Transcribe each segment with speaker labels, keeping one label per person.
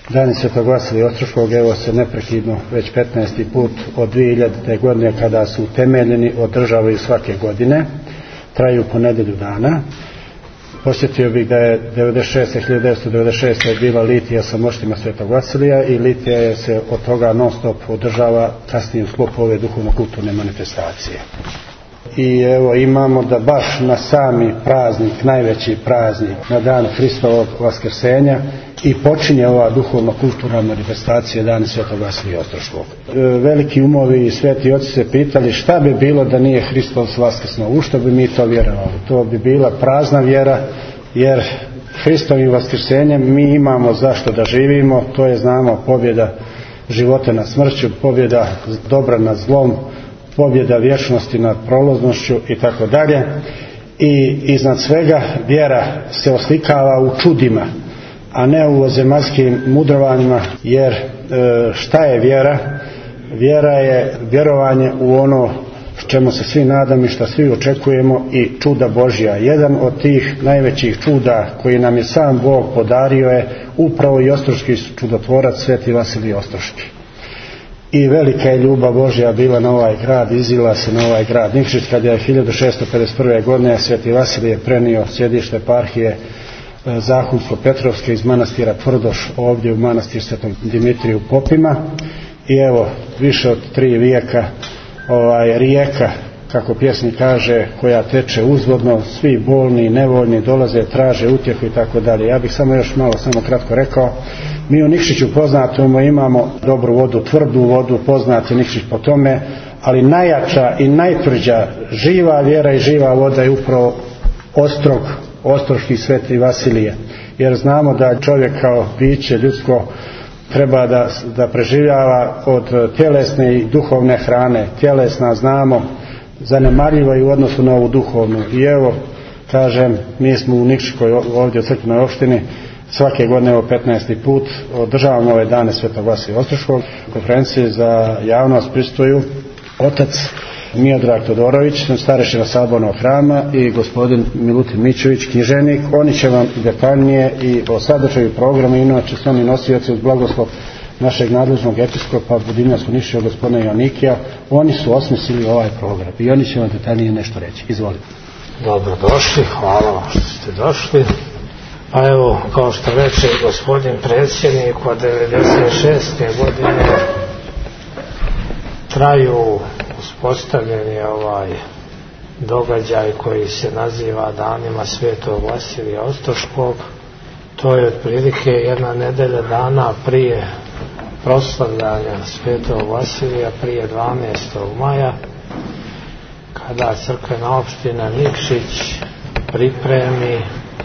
Speaker 1: Dani Svetog Vasilija Ostroškog evo se neprekidno već 15. put od 2000. godine kada su utemeljeni održavaju svake godine, traju po nedelju dana. Posjetio bih da je 1996. bila litija sa moštima Svetog Vasilija i litija je se od toga non stop održava kasnije u sklopu ove duhovno-kulturne manifestacije. I evo imamo da baš na sami praznik, najveći praznik, na dan Hristovog vaskrsenja i počinje ova duhovno-kulturna manifestacija Dani Svetog Vasilija Ostroškog. Veliki umovi i sveti oci se pitali šta bi bilo da nije Hristos vaskrsnuo, u što bi mi to vjerovali. To bi bila prazna vjera, jer Hristovim vaskrsenjem mi imamo zašto da živimo, to je znamo pobjeda života nad smrću, pobjeda dobra nad zlom, pobjeda vječnosti nad prolaznošću i tako dalje. I iznad svega vjera se oslikava u čudima, a ne u zemaljskim mudrovanjima, jer šta je vjera? Vjera je vjerovanje u ono čemu se svi nadamo i što svi očekujemo i čuda Božja. Jedan od tih najvećih čuda koji nam je sam Bog podario je upravo i ostroški čudotvorac Sveti Vasilij Ostroški. I velika je ljubav Božja bila na ovaj grad, izila se na ovaj grad Nikšić kad je 1651. godine Sveti Vasilije prenio sjedište eparhije Zahumsko-Petrovske iz manastira Tvrdoš ovdje u manastir Svetog Dimitriju u Popima. I evo više od 3 vijeka rijeka, kako pjesnik kaže, koja teče uzvodno, svi bolni i nevoljni dolaze, traže utjehu i tako dalje. Ja bih samo još malo, samo kratko rekao, mi u Nikšiću poznatimo imamo dobru vodu, tvrdu vodu, poznati Nikšić po tome, ali najjača i najtvrđa živa vjera i živa voda je upravo Ostroški Sveti Vasilije, jer znamo da čovjek kao biće ljudsko treba da preživljava od tjelesne i duhovne hrane. Tjelesna, znamo, zanemarljiva i u odnosu na ovu duhovnu. I evo, kažem, mi smo u Nikšićkoj ovdje u crkvenoj opštini svake godine 15. put održavamo ove dane Svetog Vasilija Ostroškog. Konferencije za javnost pristuju otac Miodrag Todorović, starešina Sabornog hrama, i gospodin Milutin Mićović, književnik. Oni će vam detaljnije i o sadržaju programa, inače su oni nosioci uz blagoslov našeg nadležnog episkopa Budimljansko-Niškog gospodina Jonikija. Oni su osmislili ovaj program i oni će vam detaljnije nešto reći. Izvolite.
Speaker 2: Dobro došli, hvala vam što ste došli. Pa evo, kao što reče gospodin predsjednik, od 96. godine traju uspostavljeni događaj koji se naziva Danima Svetog Vasilija Ostroškog. To je otprilike 1 nedelja dana prije proslavljanja Svetog Vasilija, prije 12. maja, kada crkvena opština Nikšić pripremi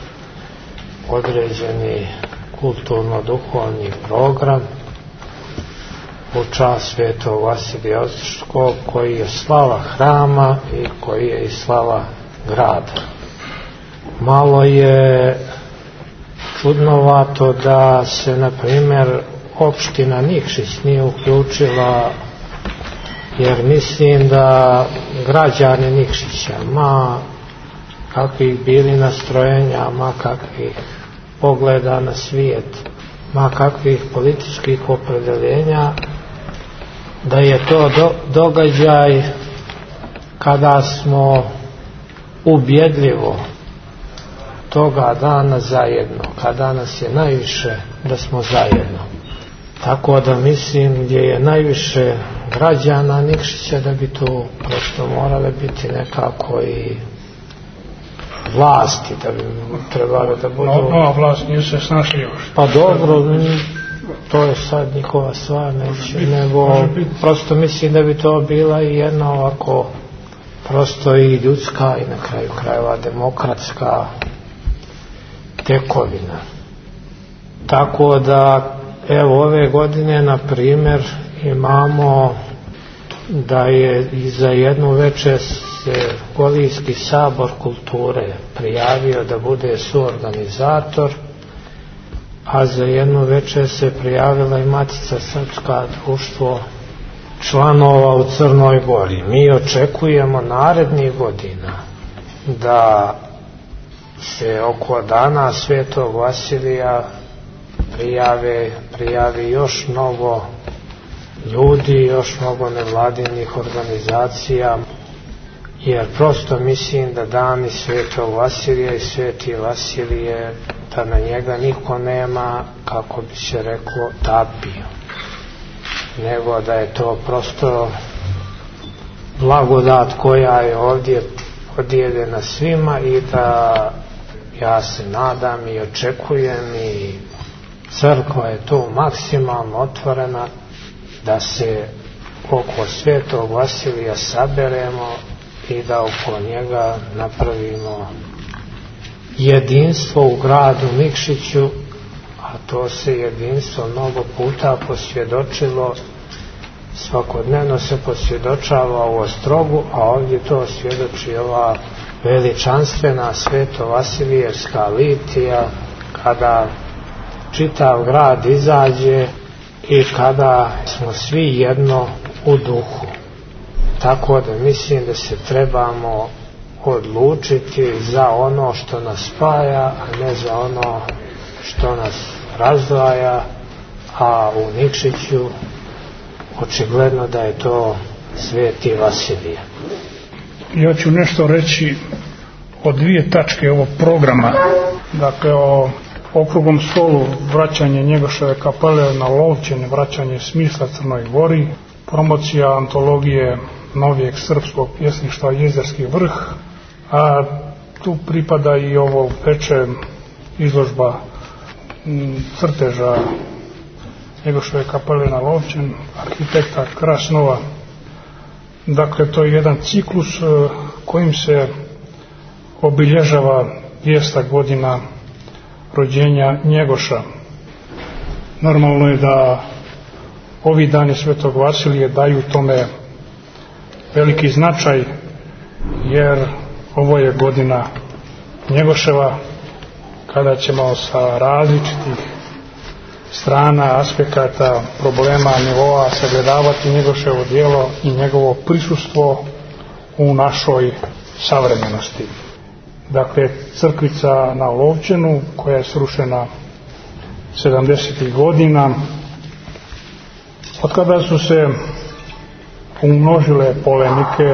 Speaker 2: određeni kulturno-duhovni program u čast Svetog Vasilija Ostroškog, koji je slava hrama i koji je i slava grada. Malo je čudnovato da se, na primjer, opština Nikšić nije uključila, jer mislim da građani Nikšića, ma kakvih bili nastrojenja, ma kakvih pogleda na svijet, ma kakvih političkih opredeljenja, da je to događaj kada smo ubjedljivo toga dana zajedno, kada nas je najviše da smo zajedno. Tako da mislim gdje je najviše građana Nikšića da bi tu prosto morale biti nekako i vlasti, da bi trebalo da budu...
Speaker 3: Nova vlast nije se snašli još.
Speaker 2: Pa dobro, to je sad njihova stvar, nego prosto mislim da bi to bila i jedna ovako prosto i ljudska i na kraju krajeva demokratska tekovina. Tako da evo ove godine na primjer imamo da je i za jednu večer se Golijski sabor kulture prijavio da bude suorganizator, a za jednu večer se prijavila i Matica Srpska, društvo članova u Crnoj Gori. Mi očekujemo narednih godina da se oko dana Svetog Vasilija prijavi još mnogo ljudi, još mnogo nevladinih organizacija, jer prosto mislim da dani Svetog Vasilija i Sveti Vasilije, da na njega niko nema, kako bi se reklo, tapio, nego da je to prosto blagodat koja je ovdje podijeljena svima i da ja se nadam i očekujem i crkva je tu maksimalno otvorena da se oko Svetog Vasilija saberemo i da oko njega napravimo jedinstvo u gradu Nikšiću, a to se jedinstvo mnogo puta posvjedočilo, svakodnevno se posvjedočava u Ostrogu, a ovdje to svjedoči ova veličanstvena Sveto-Vasilijevska litija, kada čitav grad izađe i kada smo svi jedno u duhu. Tako da mislim da se trebamo odlučiti za ono što nas spaja, a ne za ono što nas razdvaja, a u Nikšiću očigledno da je to Sveti Vasilije.
Speaker 3: Ja ću nešto reći o dvije tačke ovog programa. Dakle, o okruglom stolu vraćanje Njegoševe kapele na Lovćen, vraćanje smisla Crnoj Gori, promocija antologije novijeg srpskog pjesništva Jezerski vrh, a tu pripada i ovo veče izložba crteža Njegoševe kapele na Lovćen, arhitekta Krasnova. Dakle, to je jedan ciklus kojim se obilježava 200 godina rođenja Njegoša. Normalno je da ovi dani Svetog Vasilije daju tome veliki značaj, jer ovo je godina Njegoševa kada ćemo sa različitih strana, aspekata, problema, nivoa sagledavati Njegoševo djelo i njegovo prisustvo u našoj savremenosti. Dakle, crkvica na Lovćenu koja je srušena 70. godina, od kada su se umnožile polemike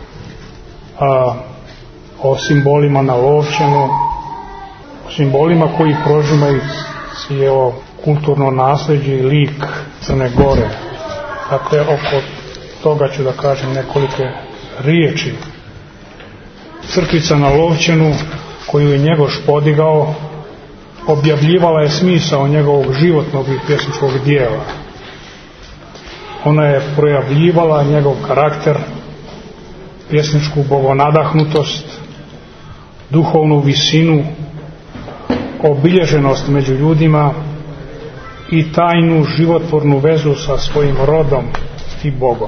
Speaker 3: o simbolima na Lovćenu, simbolima koji prožimaju cijelo kulturno nasljeđe i lik Crne Gore. Dakle, oko toga ću da kažem nekolike riječi. Crkvica na Lovćenu, koju je Njegoš podigao, objavljivala je smisao njegovog životnog i pjesničkog dijela. Ona je projavljivala njegov karakter, pjesničku bogonadahnutost, duhovnu visinu, obilježenost među ljudima i tajnu životvornu vezu sa svojim rodom i Bogom.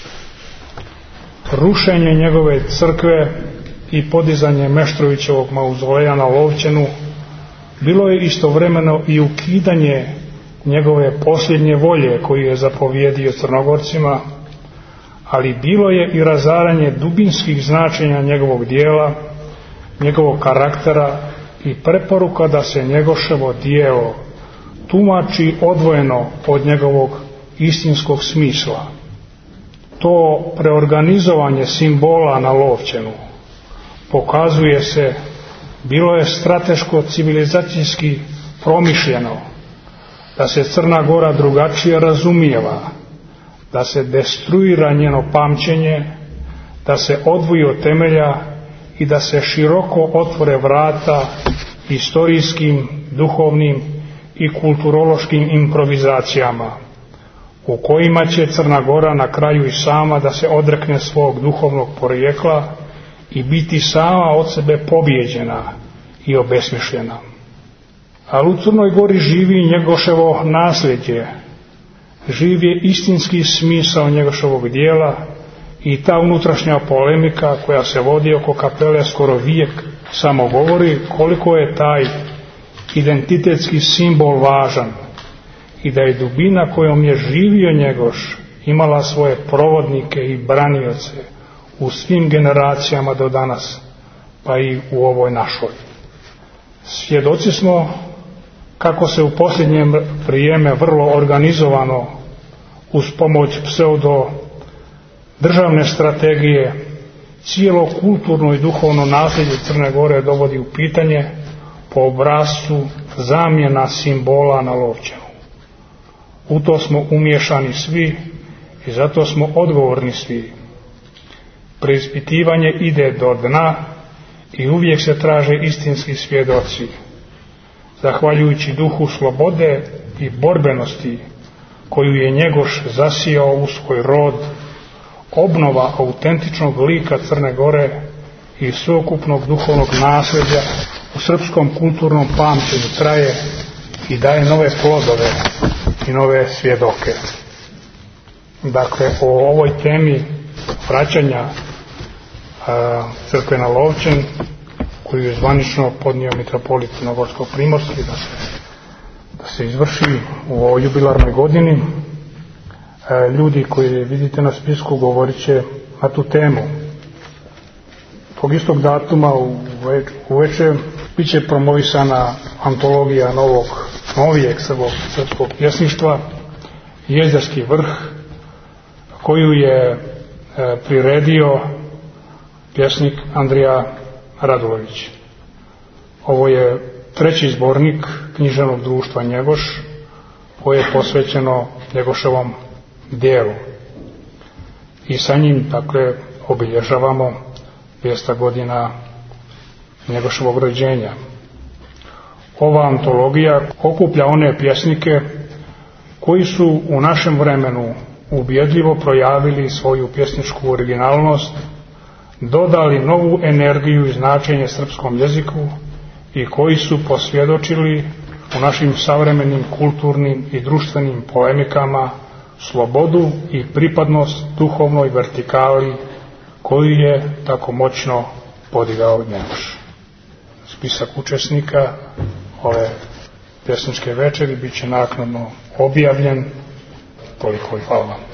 Speaker 3: Rušenje njegove crkve i podizanje Meštrovićevog mauzoleja na Lovćenu bilo je istovremeno i ukidanje njegove posljednje volje koju je zapovjedio Crnogorcima, ali bilo je i razaranje dubinskih značenja njegovog dijela, njegovog karaktera i preporuka da se Njegoševo djelo tumači odvojeno od njegovog istinskog smisla. To preorganizovanje simbola na Lovćenu pokazuje se, bilo je strateško civilizacijski promišljeno, da se Crna Gora drugačije razumijeva, da se destruira njeno pamćenje, da se odvoji od temelja i da se široko otvore vrata istorijskim, duhovnim i kulturološkim improvizacijama, u kojima će Crna Gora na kraju i sama da se odrekne svog duhovnog porijekla i biti sama od sebe pobijeđena i obesmišljena. Ali u Crnoj Gori živi Njegoševo nasljeđe, živ je istinski smisao Njegoševog dijela i ta unutrašnja polemika koja se vodi oko kapele skoro vijek samo govori koliko je taj identitetski simbol važan i da je dubina kojom je živio Njegoš imala svoje provodnike i branioce u svim generacijama do danas, pa i u ovoj našoj. Svjedoci smo kako se u posljednje vrijeme vrlo organizovano uz pomoć pseudo državne strategije cijelo kulturno i duhovno nasljeđe Crne Gore dovodi u pitanje po obrascu zamjena simbola na Lovćenu. U to smo umiješani svi i zato smo odgovorni svi. Preispitivanje ide do dna i uvijek se traže istinski svjedoci. Zahvaljujući duhu slobode i borbenosti koju je Njegoš zasijao u svoj rod, obnova autentičnog lika Crne Gore i sveukupnog duhovnog nasljeđa u srpskom kulturnom pamćenju traje i daje nove plodove i nove svjedoke. Dakle, o ovoj temi vraćanja crkve na Lovćen, koju je zvanično podnio mitropolit Crnogorsko-primorski da se izvrši u ovoj jubilarnoj godini, ljudi koji vidite na spisku govorit će na tu temu. Tog istog datuma uveče bit će promovisana antologija novijeg srpskog pjesništva Jezerski vrh, koju je priredio pjesnik Andrija Radulović. Ovo je treći zbornik književnog društva Njegoš, koje je posvećeno Njegoševom djelu. I sa njim, dakle, obilježavamo 200 godina Njegoševog rođenja. Ova antologija okuplja one pjesnike koji su u našem vremenu ubjedljivo projavili svoju pjesničku originalnost, dodali novu energiju i značenje srpskom jeziku i koji su posvjedočili u našim savremenim kulturnim i društvenim polemikama slobodu i pripadnost duhovnoj vertikali koju je tako moćno podigao Njegoš. Spisak učesnika ove pjesničke večeri bit će naknadno objavljen. Toliko i hvala vam.